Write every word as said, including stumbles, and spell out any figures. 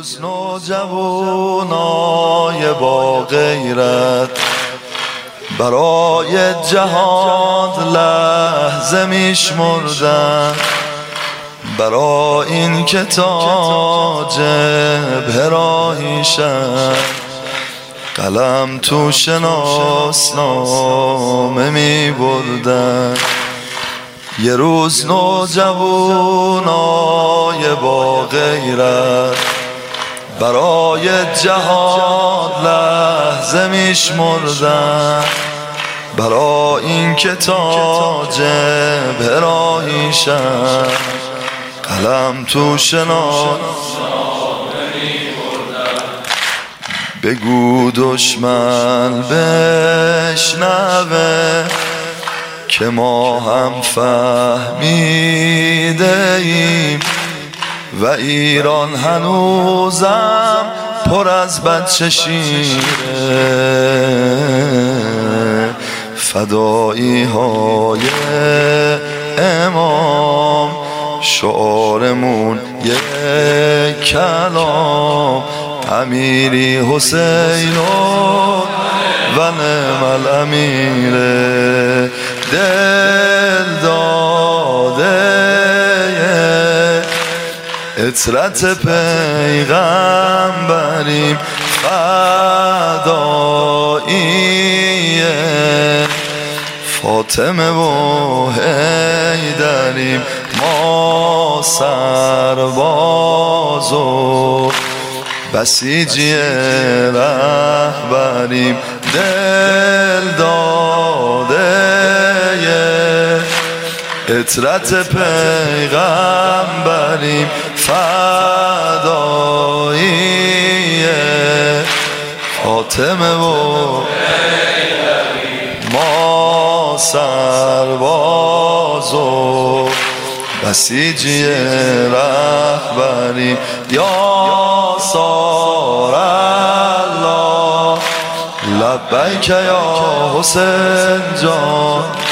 روز نوجوانای با غیرت برای جهاد لحظه میشمردن، برای این که تاج براهیشن قلم تو شناسنامه می بردن. یه روز نوجوانای با غیرت برای جهاد لحظه میشمردن، برای این که تاج براهیشن قلم تو شناسنامه بگو دشمن بشنوه که ما هم فهمیده ایم و ایران هنوزم پر از بچه شیره. فدایی های امام شعارمون یک کلام، امیری حسین و نعم الامیره. دل داده اطرت پیغمبریم، فدایی فاطمه و حیدریم. ما سرباز و بسیجی رهبریم. دل داده اطرت پیغمبریم، فدایی فاطمه و ما سرباز و بسیجی رهبریم. یا سار الله لبیک یا حسین جان.